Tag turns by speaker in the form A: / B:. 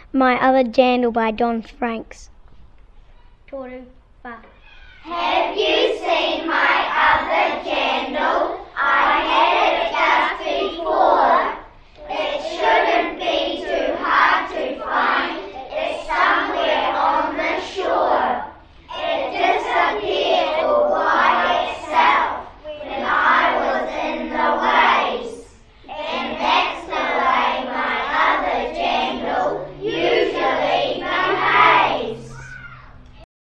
A: My Other Jandal by Don Franks.
B: Have you seen my other